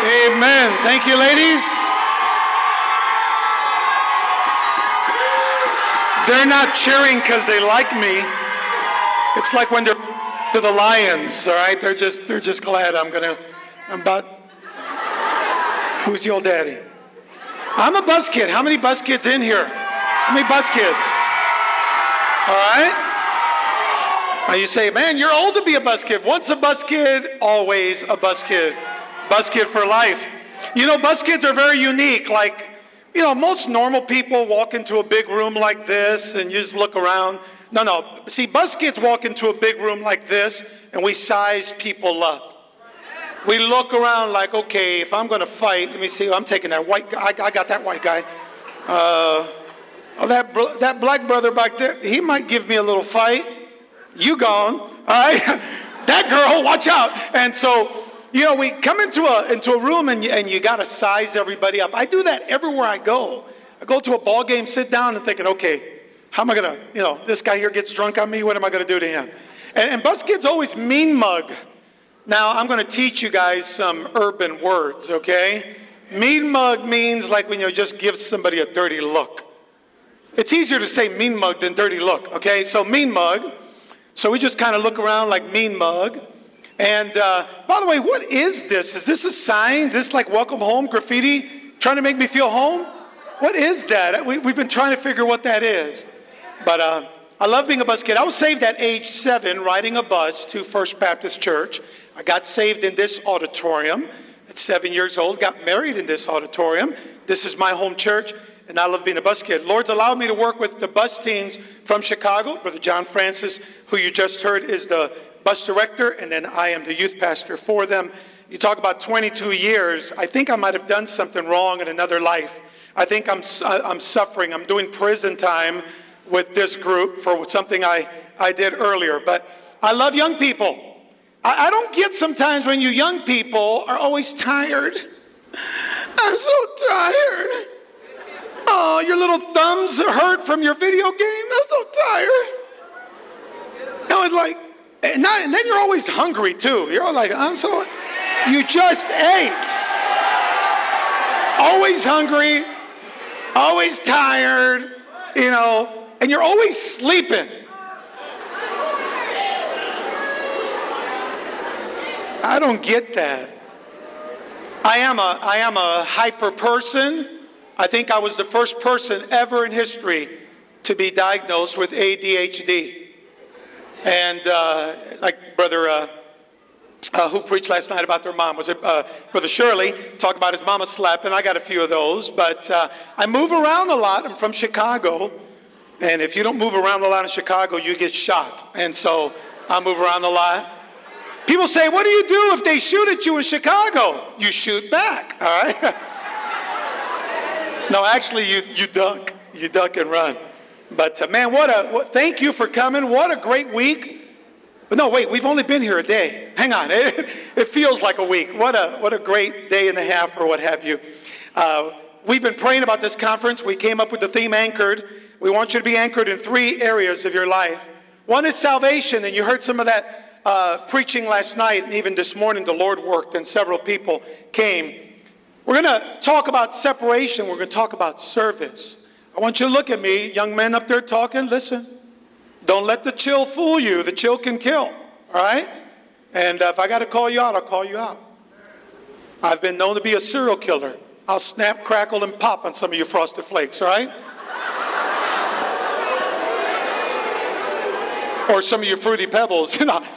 Amen. Thank you, ladies. They're not cheering because they like me. It's like when they're to the Lions, all right? They're just glad I'm about. Who's your daddy? I'm a bus kid. How many bus kids in here? How many bus kids? All right? Now you say, man, you're old to be a bus kid. Once a bus kid, always a bus kid. Bus kid for life. You know, bus kids are very unique. Like, you know, most normal people walk into a big room like this and you just look around. No. See, bus kids walk into a big room like this and we size people up. We look around like, okay, if I'm going to fight, let me see. I'm taking that white guy. I got that white guy. That black brother back there, he might give me a little fight. You gone. All right? That girl, watch out. And so, you know, we come into a room and you got to size everybody up. I do that everywhere I go. I go to a ball game, sit down and thinking, okay, how am I going to, you know, this guy here gets drunk on me. What am I going to do to him? And bus kids always mean mug. Now, I'm going to teach you guys some urban words, okay? Mean mug means like when you just give somebody a dirty look. It's easier to say mean mug than dirty look, okay? So mean mug. So we just kind of look around like mean mug. And by the way, what is this? Is this a sign? Is this like welcome home graffiti? Trying to make me feel home? What is that? We've been trying to figure what that is. But I love being a bus kid. I was saved at age 7 riding a bus to First Baptist Church. I got saved in this auditorium at 7 years old. Got married in this auditorium. This is my home church. And I love being a bus kid. Lord's allowed me to work with the bus teams from Chicago. Brother John Francis, who you just heard, is the bus director, and then I am the youth pastor for them. You talk about 22 years. I think I might have done something wrong in another life. I think I'm suffering. I'm doing prison time with this group for something I did earlier. But I love young people. I don't get sometimes when you young people are always tired. I'm so tired. Oh, your little thumbs hurt from your video game. I'm so tired. I was like, and then you're always hungry too. You're like, you just ate. Always hungry, always tired, you know, and you're always sleeping. I don't get that. I am a hyper person. I think I was the first person ever in history to be diagnosed with ADHD. And like Brother, who preached last night about their mom, was it Brother Shirley, talked about his mama slapping. I got a few of those. But I move around a lot. I'm from Chicago. And if you don't move around a lot in Chicago, you get shot. And so I move around a lot. People say, what do you do if they shoot at you in Chicago? You shoot back, all right? No, actually, you duck. You duck and run. But man, thank you for coming. What a great week. But no, wait, we've only been here a day. Hang on, it feels like a week. What a great day and a half or what have you. We've been praying about this conference. We came up with the theme Anchored. We want you to be anchored in 3 areas of your life. One is salvation, and you heard some of that preaching last night, and even this morning the Lord worked and several people came. We're going to talk about separation. We're going to talk about service. I want you to look at me, young men up there talking. Listen, don't let the chill fool you. The chill can kill, all right? And if I got to call you out, I'll call you out. I've been known to be a serial killer. I'll snap, crackle, and pop on some of you Frosted Flakes, all right? Or some of you Fruity Pebbles, you know.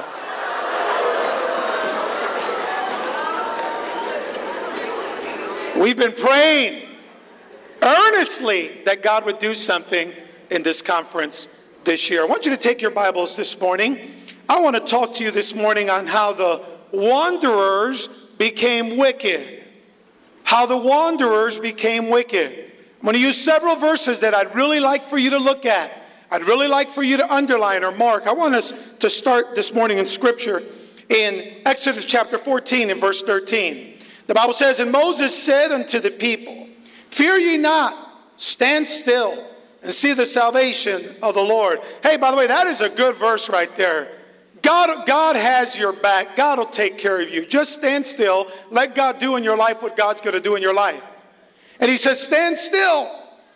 We've been praying earnestly that God would do something in this conference this year. I want you to take your Bibles this morning. I want to talk to you this morning on how the wanderers became wicked. How the wanderers became wicked. I'm going to use several verses that I'd really like for you to look at. I'd really like for you to underline or mark. I want us to start this morning in Scripture in Exodus chapter 14 and verse 13. The Bible says, and Moses said unto the people, fear ye not, stand still, and see the salvation of the Lord. Hey, by the way, that is a good verse right there. God has your back. God will take care of you. Just stand still. Let God do in your life what God's going to do in your life. And he says, stand still,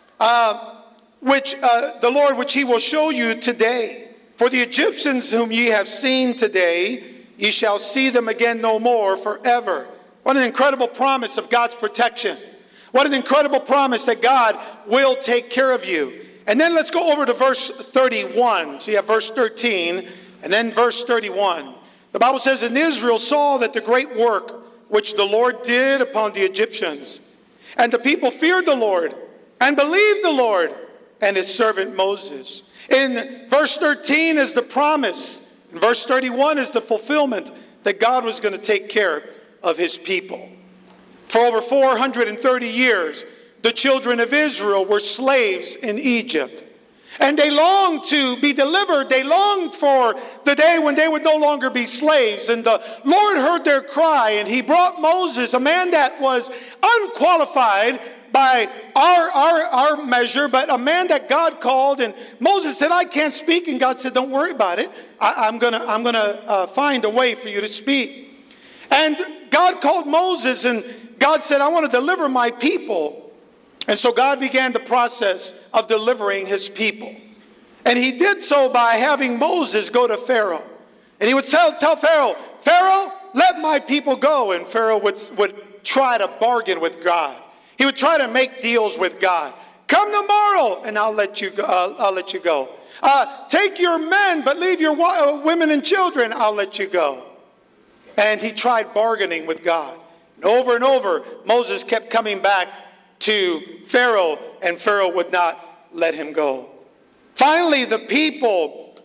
the Lord, which he will show you today. For the Egyptians whom ye have seen today, ye shall see them again no more forever. What an incredible promise of God's protection. What an incredible promise that God will take care of you. And then let's go over to verse 31. So you have verse 13 and then verse 31. The Bible says, and Israel saw that the great work which the Lord did upon the Egyptians. And the people feared the Lord and believed the Lord and his servant Moses. In verse 13 is the promise. In verse 31 is the fulfillment that God was going to take care of his people. For over 430 years, the children of Israel were slaves in Egypt. And they longed to be delivered. They longed for the day when they would no longer be slaves. And the Lord heard their cry, and he brought Moses, a man that was unqualified by our measure, but a man that God called. And Moses said, I can't speak. And God said, don't worry about it. I'm gonna find a way for you to speak. And God called Moses, and God said, I want to deliver my people. And so God began the process of delivering his people. And he did so by having Moses go to Pharaoh. And he would tell Pharaoh, Pharaoh, let my people go. And Pharaoh would try to bargain with God. He would try to make deals with God. Come tomorrow and I'll let you go. Take your men, but leave your women and children. I'll let you go. And he tried bargaining with God. And over, Moses kept coming back to Pharaoh, and Pharaoh would not let him go. Finally, the people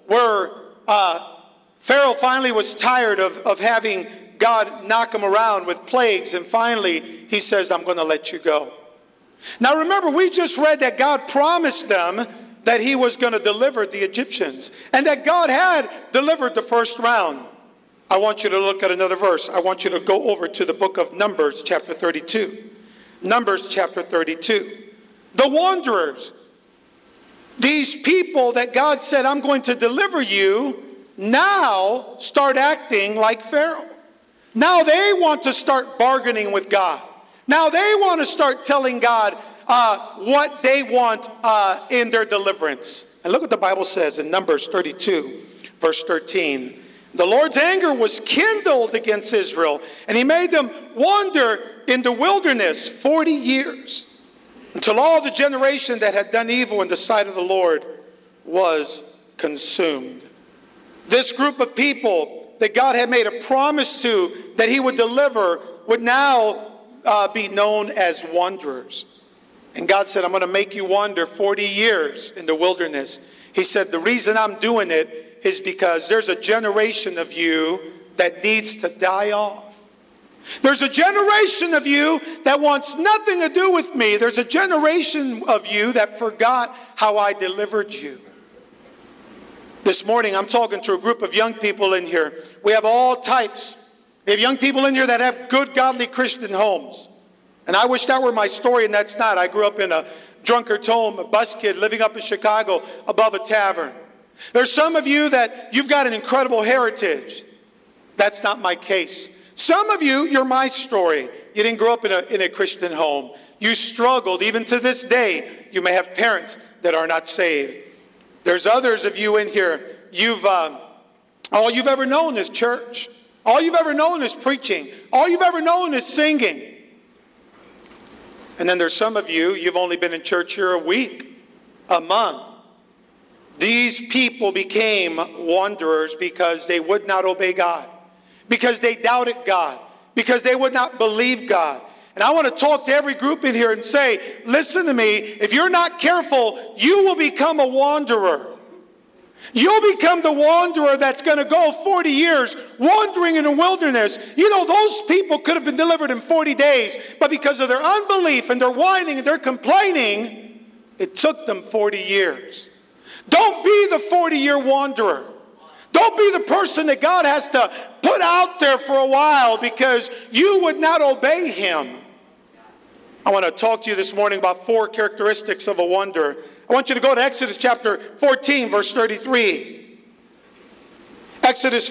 Pharaoh finally was tired of having God knock him around with plagues, and finally he says, I'm going to let you go. Now remember, we just read that God promised them that he was going to deliver the Egyptians, and that God had delivered the first round. I want you to look at another verse. I want you to go over to the book of Numbers, chapter 32. Numbers, chapter 32. The wanderers, these people that God said, I'm going to deliver you, now start acting like Pharaoh. Now they want to start bargaining with God. Now they want to start telling God what they want in their deliverance. And look what the Bible says in Numbers 32, verse 13. The Lord's anger was kindled against Israel, and he made them wander in the wilderness 40 years, until all the generation that had done evil in the sight of the Lord was consumed. This group of people that God had made a promise to that he would deliver would now be known as wanderers. And God said, I'm going to make you wander 40 years in the wilderness. He said, the reason I'm doing it is because there's a generation of you that needs to die off. There's a generation of you that wants nothing to do with me. There's a generation of you that forgot how I delivered you. This morning, I'm talking to a group of young people in here. We have all types. We have young people in here that have good, godly Christian homes. And I wish that were my story, and that's not. I grew up in a drunkard's home, a bus kid living up in Chicago above a tavern. There's some of you that you've got an incredible heritage. That's not my case. Some of you, you're my story. You didn't grow up in a Christian home. You struggled. Even to this day, you may have parents that are not saved. There's others of you in here, all you've ever known is church. All you've ever known is preaching. All you've ever known is singing. And then there's some of you, you've only been in church here a week, a month. These people became wanderers because they would not obey God, because they doubted God, because they would not believe God. And I want to talk to every group in here and say, listen to me, if you're not careful, you will become a wanderer. You'll become the wanderer that's going to go 40 years wandering in the wilderness. You know, those people could have been delivered in 40 days, but because of their unbelief and their whining and their complaining, it took them 40 years. Don't be the 40-year wanderer. Don't be the person that God has to put out there for a while because you would not obey him. I want to talk to you this morning about 4 characteristics of a wanderer. I want you to go to Exodus chapter 14, verse 33. Exodus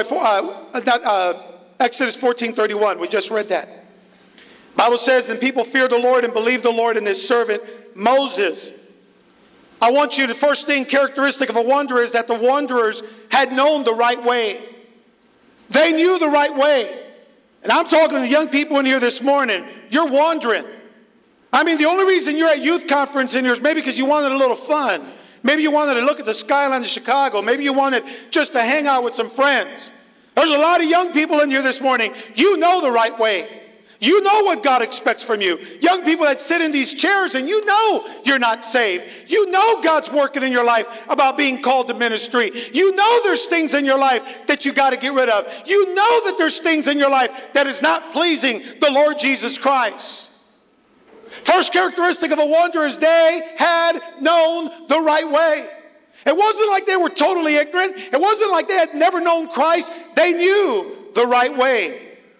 14:31. We just read that. Bible says, and people feared the Lord and believed the Lord and his servant Moses. I want you to, first thing characteristic of a wanderer is that the wanderers had known the right way. They knew the right way. And I'm talking to the young people in here this morning. You're wandering. I mean, the only reason you're at youth conference in here is maybe because you wanted a little fun. Maybe you wanted to look at the skyline of Chicago. Maybe you wanted just to hang out with some friends. There's a lot of young people in here this morning. You know the right way. You know what God expects from you. Young people that sit in these chairs and you know you're not saved. You know God's working in your life about being called to ministry. You know there's things in your life that you got to get rid of. You know that there's things in your life that is not pleasing the Lord Jesus Christ. First characteristic of a wanderer is they had known the right way. It wasn't like they were totally ignorant. It wasn't like they had never known Christ. They knew the right way.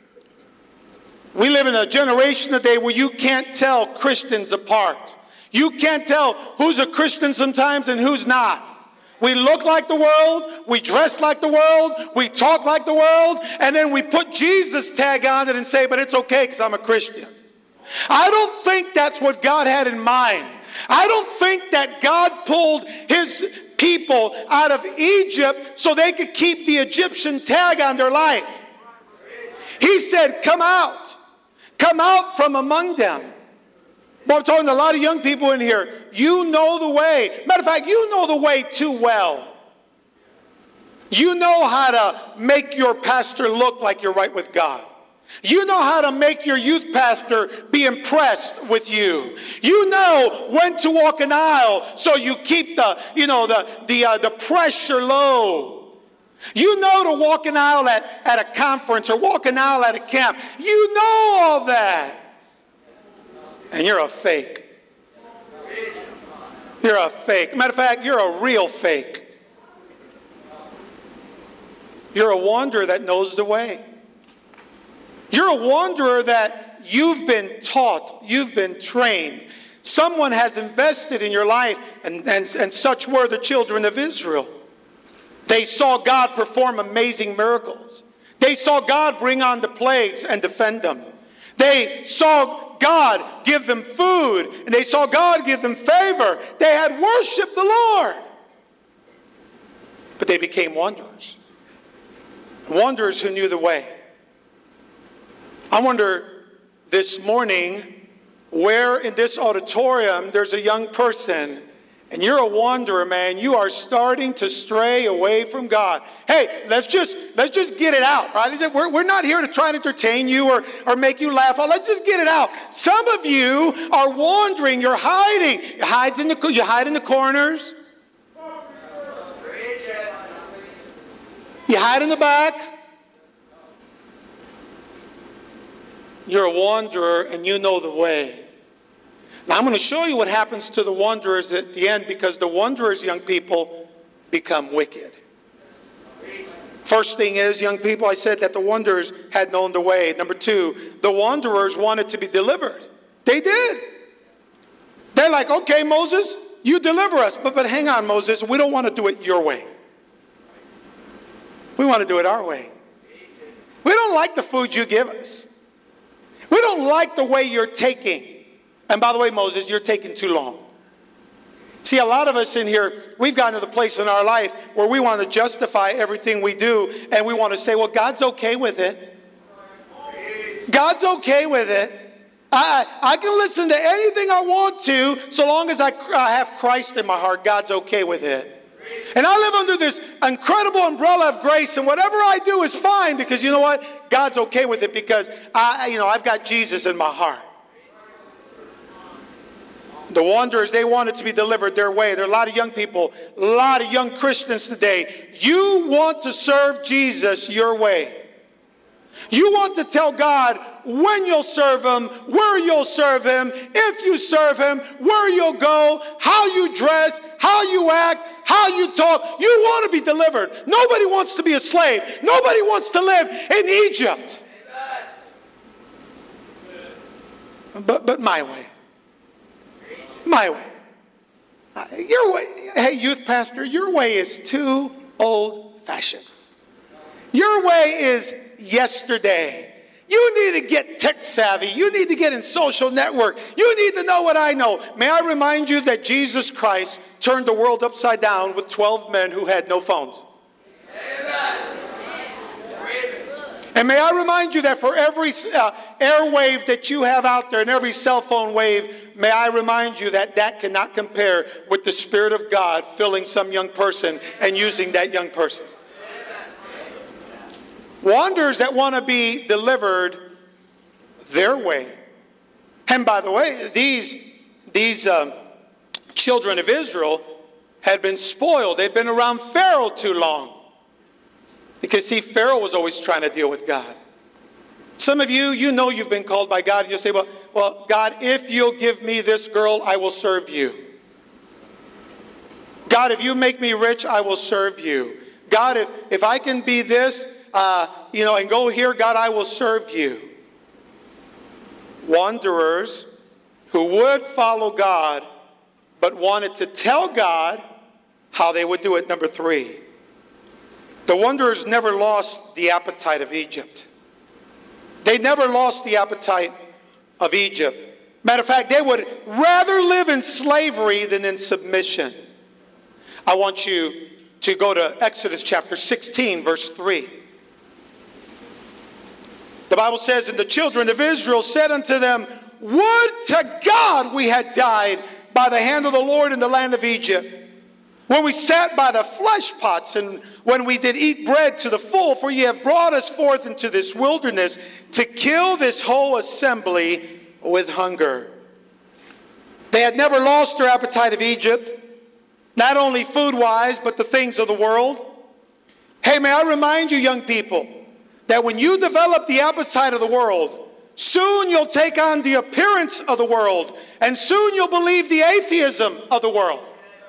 We live in a generation today where you can't tell Christians apart. You can't tell who's a Christian sometimes and who's not. We look like the world, we dress like the world, we talk like the world, and then we put Jesus tag on it and say, but it's okay because I'm a Christian. I don't think that's what God had in mind. I don't think that God pulled his people out of Egypt so they could keep the Egyptian tag on their life. He said, come out. Come out from among them. Well, I'm talking to a lot of young people in here. You know the way. Matter of fact, you know the way too well. You know how to make your pastor look like you're right with God. You know how to make your youth pastor be impressed with you. You know when to walk an aisle so you keep the pressure low. You know to walk an aisle at a conference or walk an aisle at a camp. You know all that. And you're a fake. You're a fake. Matter of fact, you're a real fake. You're a wanderer that knows the way. You're a wanderer that you've been taught, you've been trained. Someone has invested in your life, and such were the children of Israel. They saw God perform amazing miracles. They saw God bring on the plagues and defend them. They saw God give them food, and they saw God give them favor. They had worshiped the Lord. But they became wanderers. Wanderers who knew the way. I wonder this morning where in this auditorium there's a young person and you're a wanderer, man. You are starting to stray away from God. Hey, let's just get it out, right? We're not here to try to entertain you or make you laugh. Let's just get it out. Some of you are wandering. You're hiding. You hide in the corners. You hide in the back. You're a wanderer and you know the way. Now I'm going to show you what happens to the wanderers at the end, because the wanderers, young people, become wicked. First thing is, young people, I said that the wanderers had known the way. Number two, the wanderers wanted to be delivered. They did. They're like, okay, Moses, you deliver us. But hang on, Moses, we don't want to do it your way. We want to do it our way. We don't like the food you give us. We don't like the way you're taking. And by the way, Moses, you're taking too long. See, a lot of us in here, we've gotten to the place in our life where we want to justify everything we do, and we want to say, well, God's okay with it. God's okay with it. I can listen to anything I want to so long as I have Christ in my heart. God's okay with it. And I live under this incredible umbrella of grace, and whatever I do is fine, because you know what? God's okay with it because I've got Jesus in my heart. The wanderers, they wanted to be delivered their way. There are a lot of young people, a lot of young Christians today. You want to serve Jesus your way. You want to tell God when you'll serve him, where you'll serve him, if you serve him, where you'll go, how you dress, how you act, how you talk. You want to be delivered. Nobody wants to be a slave. Nobody wants to live in Egypt. But my way. My way. Your way. Hey, youth pastor, your way is too old-fashioned. Your way is yesterday. You need to get tech savvy. You need to get in social network. You need to know what I know. May I remind you that Jesus Christ turned the world upside down with 12 men who had no phones. Amen. And may I remind you that for every airwave that you have out there and every cell phone wave, may I remind you that that cannot compare with the Spirit of God filling some young person and using that young person. Wanderers that want to be delivered their way. And by the way, these children of Israel had been spoiled. They'd been around Pharaoh too long. Because see, Pharaoh was always trying to deal with God. Some of you, you know you've been called by God, and you'll say, well, God, if you'll give me this girl, I will serve you. God, if you make me rich, I will serve you. God, if I can be this, and go here, God, I will serve you. Wanderers who would follow God, but wanted to tell God how they would do it. Number 3. The wanderers never lost the appetite of Egypt. They never lost the appetite of Egypt. Matter of fact, they would rather live in slavery than in submission. I want you to go to Exodus chapter 16, verse 3. The Bible says, and the children of Israel said unto them, would to God we had died by the hand of the Lord in the land of Egypt, when we sat by the flesh pots, and when we did eat bread to the full, for ye have brought us forth into this wilderness to kill this whole assembly with hunger. They had never lost their appetite of Egypt, not only food-wise, but the things of the world. Hey, may I remind you, young people, that when you develop the appetite of the world, soon you'll take on the appearance of the world, and soon you'll believe the atheism of the world.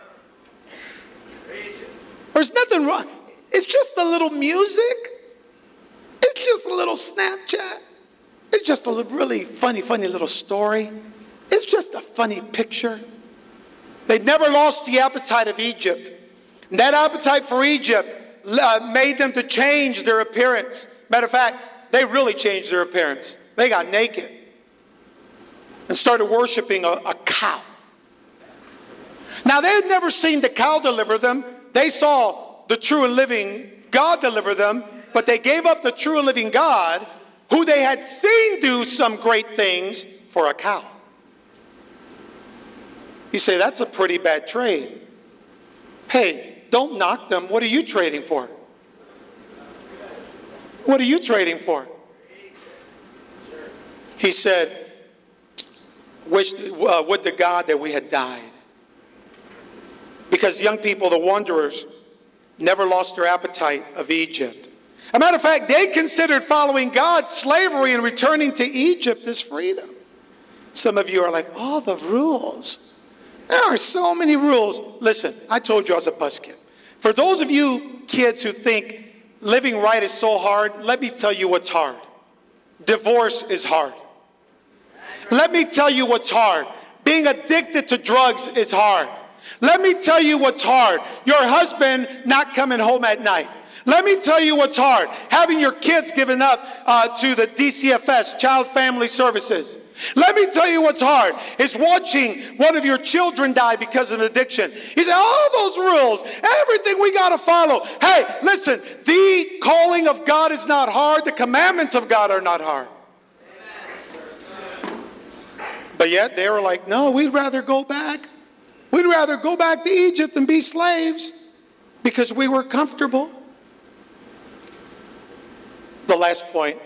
There's nothing wrong. It's just a little music. It's just a little Snapchat. It's just a really funny little story. It's just a funny picture. They never lost the appetite of Egypt. And that appetite for Egypt made them to change their appearance. Matter of fact, they really changed their appearance. They got naked and started worshiping a cow. Now, they had never seen the cow deliver them. They saw the true and living God deliver them, but they gave up the true and living God, who they had seen do some great things, for a cow. You say, that's a pretty bad trade. Hey, don't knock them. What are you trading for? What are you trading for? He said, would to God that we had died. Because young people, the wanderers, never lost their appetite of Egypt. As a matter of fact, they considered following God slavery and returning to Egypt as freedom. Some of you are like, oh, the rules. There are so many rules. Listen, I told you I was a bus kid. For those of you kids who think living right is so hard, let me tell you what's hard. Divorce is hard. Let me tell you what's hard. Being addicted to drugs is hard. Let me tell you what's hard. Your husband not coming home at night. Let me tell you what's hard. Having your kids given up to the DCFS, Child Family Services. Let me tell you what's hard. Is watching one of your children die because of addiction. He said, all those rules, everything we got to follow. Hey, listen, the calling of God is not hard. The commandments of God are not hard. But yet they were like, no, we'd rather go back. We'd rather go back to Egypt and be slaves because we were comfortable. The last point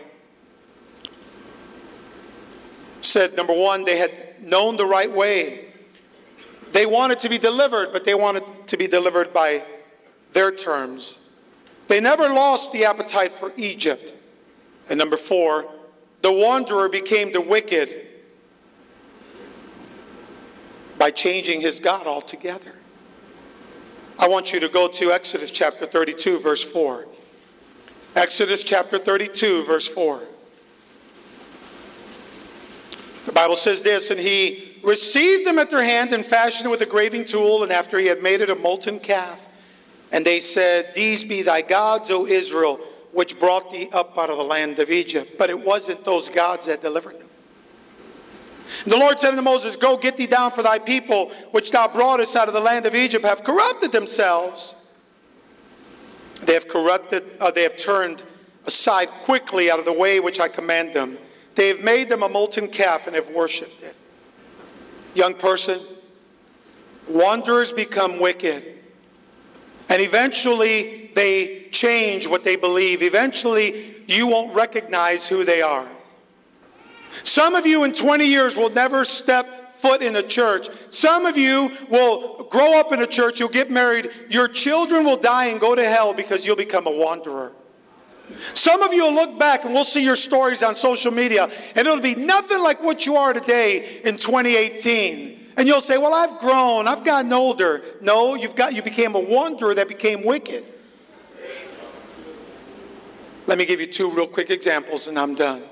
said, number one, they had known the right way. They wanted to be delivered, but they wanted to be delivered by their terms. They never lost the appetite for Egypt. And number four, the wanderer became the wicked by changing his God altogether. I want you to go to Exodus chapter 32, verse 4. Exodus chapter 32, verse 4. The Bible says this, and he received them at their hand and fashioned it with a graving tool, and after he had made it a molten calf. And they said, these be thy gods, O Israel, which brought thee up out of the land of Egypt. But it wasn't those gods that delivered them. And the Lord said unto Moses, Go, get thee down, for thy people, which thou broughtest out of the land of Egypt, have corrupted themselves. They have turned aside quickly out of the way which I command them. They have made them a molten calf and have worshipped it. Young person, wanderers become wicked. And eventually they change what they believe. Eventually you won't recognize who they are. Some of you in 20 years will never step foot in a church. Some of you will grow up in a church, you'll get married, your children will die and go to hell because you'll become a wanderer. Some of you will look back and we'll see your stories on social media and it'll be nothing like what you are today in 2018. And you'll say, well, I've grown, I've gotten older. No, you became a wanderer that became wicked. Let me give you two real quick examples and I'm done.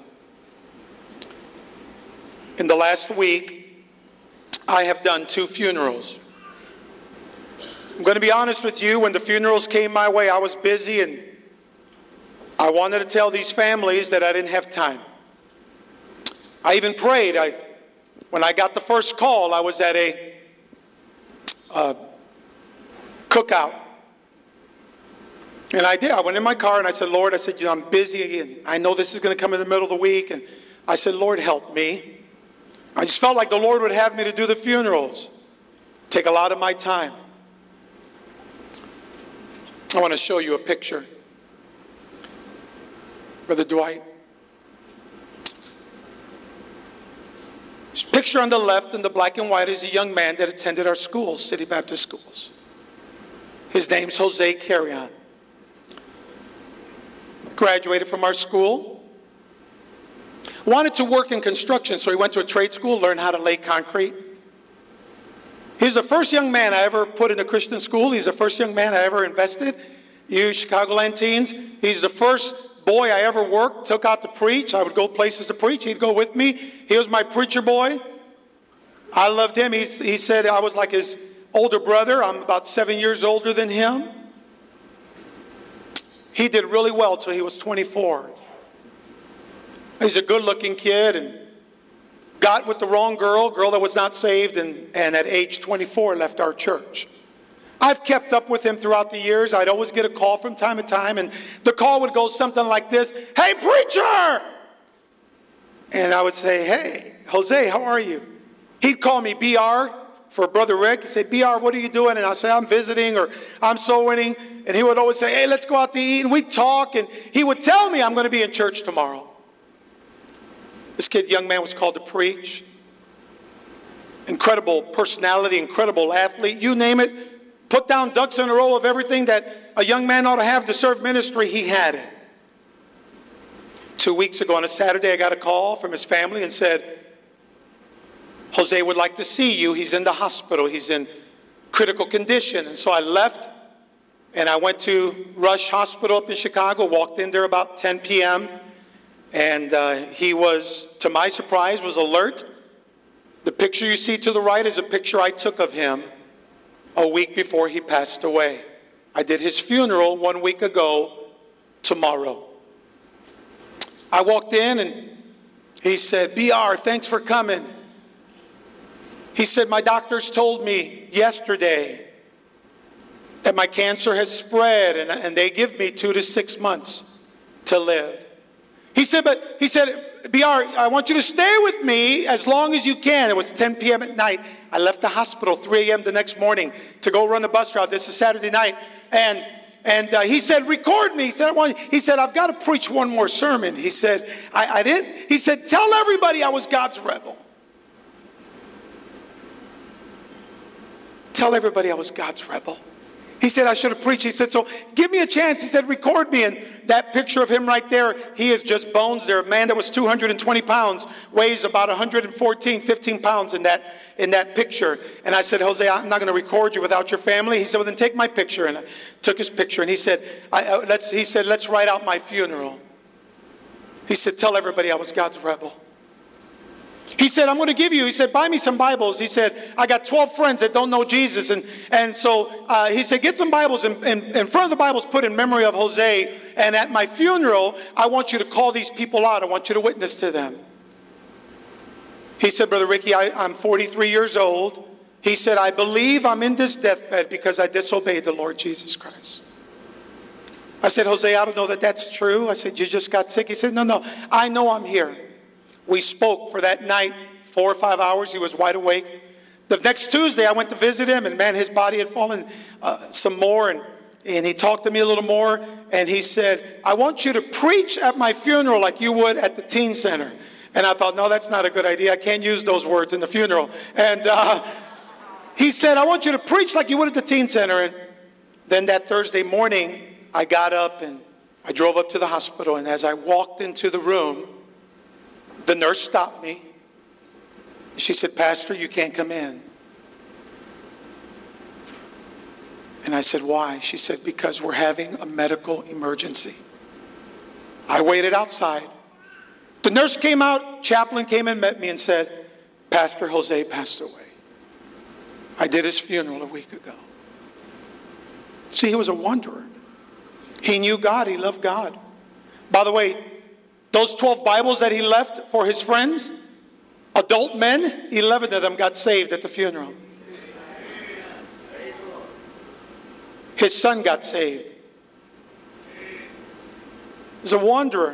In the last week, I have done 2 funerals. I'm going to be honest with you, when the funerals came my way, I was busy and I wanted to tell these families that I didn't have time. I even prayed. When I got the first call, I was at a cookout. And I did. I went in my car and I said, Lord, I'm busy and I know this is going to come in the middle of the week. And I said, Lord, help me. I just felt like the Lord would have me to do the funerals. Take a lot of my time. I want to show you a picture. Brother Dwight. This picture on the left in the black and white is a young man that attended our schools, City Baptist schools. His name's Jose Carrion. Graduated from our school. Wanted to work in construction, so he went to a trade school, learned how to lay concrete. He's the first young man I ever put in a Christian school. He's the first young man I ever invested. You Chicagoland teens, he's the first boy I ever worked, took out to preach. I would go places to preach. He'd go with me. He was my preacher boy. I loved him. He said I was like his older brother. I'm about 7 years older than him. He did really well till he was 24. He's a good-looking kid and got with the wrong girl that was not saved, and at age 24 left our church. I've kept up with him throughout the years. I'd always get a call from time to time, and the call would go something like this, "Hey, preacher!" And I would say, "Hey, Jose, how are you?" He'd call me BR for Brother Rick. He'd say, "BR, what are you doing?" And I'd say, "I'm visiting," or "I'm soul winning." And he would always say, "Hey, let's go out to eat." And we'd talk, and he would tell me, "I'm going to be in church tomorrow." This young man was called to preach. Incredible personality, incredible athlete, you name it. Put down ducks in a row of everything that a young man ought to have to serve ministry, he had it. 2 weeks ago on a Saturday, I got a call from his family and said, "Jose would like to see you. He's in the hospital. He's in critical condition." And so I left and I went to Rush Hospital up in Chicago, walked in there about 10 p.m. And he was, to my surprise, was alert. The picture you see to the right is a picture I took of him a week before he passed away. I did his funeral 1 week ago tomorrow. I walked in and he said, "BR, thanks for coming." He said, "My doctors told me yesterday that my cancer has spread and they give me 2 to 6 months to live." He said, "BR, I want you to stay with me as long as you can." It was 10 p.m. at night. I left the hospital 3 a.m. the next morning to go run the bus route. This is Saturday night. And he said, "Record me." He said, "I've got to preach one more sermon." He said, I didn't. He said, "Tell everybody I was God's rebel. Tell everybody I was God's rebel." He said, "I should have preached." He said, "So give me a chance." He said, "Record me." And that picture of him right there, he is just bones there. A man that was 220 pounds weighs about 15 pounds in that picture. And I said, "Jose, I'm not going to record you without your family." He said, "Well, then take my picture." And I took his picture. And he said, let's write out my funeral. He said, "Tell everybody I was God's rebel." He said, "I'm going to give you," he said, "buy me some Bibles." He said, "I got 12 friends that don't know Jesus." And so he said, "Get some Bibles. In front of the Bibles, put "in memory of Jose." And at my funeral, I want you to call these people out. I want you to witness to them. He said, Brother Ricky, I'm 43 years old. He said, I believe I'm in this deathbed because I disobeyed the Lord Jesus Christ. I said, Jose, I don't know that that's true. I said, you just got sick? He said, no, I know I'm here. We spoke for that night, 4 or 5 hours. He was wide awake. The next Tuesday, I went to visit him, and man, his body had fallen some more, and he talked to me a little more, and he said, I want you to preach at my funeral like you would at the teen center. And I thought, no, that's not a good idea. I can't use those words in the funeral. And he said, I want you to preach like you would at the teen center. And then that Thursday morning, I got up and I drove up to the hospital. And as I walked into the room, the nurse stopped me. She said, Pastor, you can't come in. And I said, why? She said, because we're having a medical emergency. I waited outside. The nurse came out, chaplain came and met me and said, Pastor Jose passed away. I did his funeral a week ago. See, he was a wanderer. He knew God. He loved God. By the way, those 12 Bibles that he left for his friends, adult men, 11 of them got saved at the funeral. His son got saved. He's a wanderer.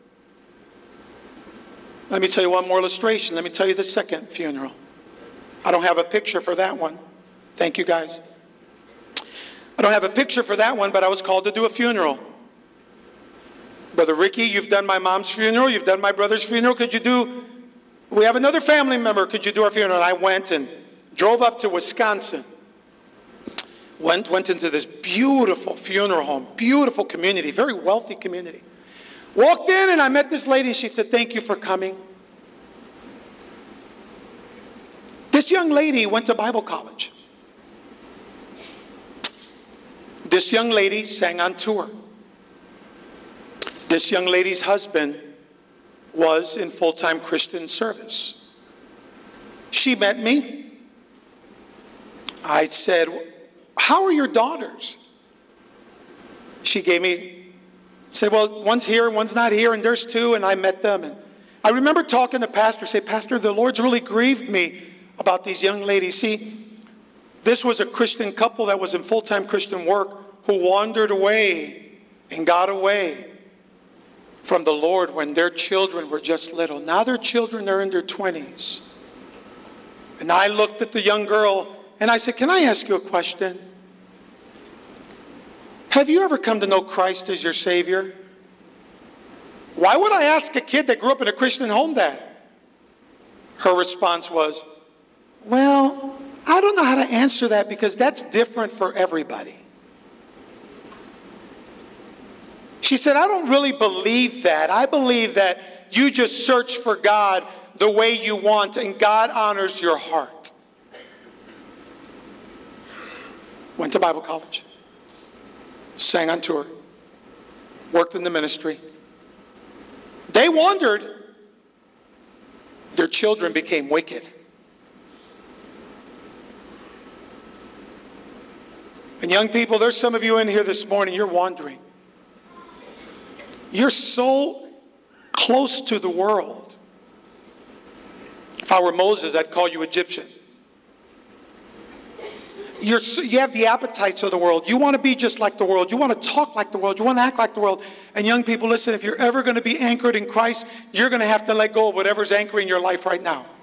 Let me tell you one more illustration. Let me tell you the second funeral. I don't have a picture for that one. Thank you, guys. I don't have a picture for that one, but I was called to do a funeral. Brother Ricky, you've done my mom's funeral. You've done my brother's funeral. We have another family member. Could you do our funeral? And I went and drove up to Wisconsin. Went into this beautiful funeral home, beautiful community, very wealthy community. Walked in and I met this lady. She said, thank you for coming. This young lady went to Bible college. This young lady sang on tour. This young lady's husband was in full-time Christian service. She met me. I said, how are your daughters? She said, well, one's here, one's not here, and there's two, and I met them. And I remember talking to Pastor, say, Pastor, the Lord's really grieved me about these young ladies. See, this was a Christian couple that was in full-time Christian work who wandered away and got away from the Lord when their children were just little. Now their children are in their 20s. And I looked at the young girl and I said, can I ask you a question? Have you ever come to know Christ as your Savior? Why would I ask a kid that grew up in a Christian home that? Her response was, well, I don't know how to answer that because that's different for everybody. She said, I don't really believe that. I believe that you just search for God the way you want and God honors your heart. Went to Bible college. Sang on tour. Worked in the ministry. They wandered. Their children became wicked. And young people, there's some of you in here this morning, you're wandering. You're so close to the world. If I were Moses, I'd call you Egyptian. You have the appetites of the world. You want to be just like the world. You want to talk like the world. You want to act like the world. And young people, listen, if you're ever going to be anchored in Christ, you're going to have to let go of whatever's anchoring your life right now.